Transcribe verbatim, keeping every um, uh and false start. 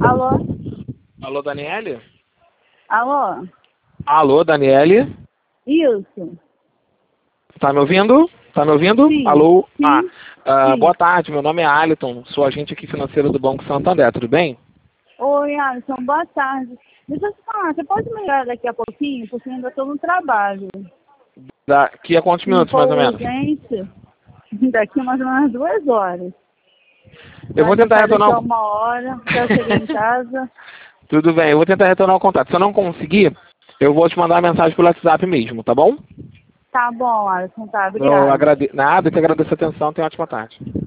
Alô? Alô, Daniele? Alô? Alô, Daniele? Isso. Tá me ouvindo? Tá me ouvindo? Sim. Alô? Sim. Ah, ah, Sim. boa tarde, meu nome é Aliton, sou agente aqui financeiro do Banco Santander, tudo bem? Oi, Alisson, boa tarde. Deixa eu te falar, você pode me ligar daqui a pouquinho? Porque eu ainda estou no trabalho. Daqui a quantos Se não minutos, mais for ou menos? urgente, daqui mais ou menos duas horas. Eu vou Mas já tentar faz retornar aqui o... uma hora, já cheguei em casa. Tudo bem, eu vou tentar retornar o contato. Se eu não conseguir, eu vou te mandar uma mensagem pelo WhatsApp mesmo, tá bom? Tá bom, Alisson, tá, Eu obrigada. agrade... Nada, eu que agradeço a atenção, tenha uma ótima tarde.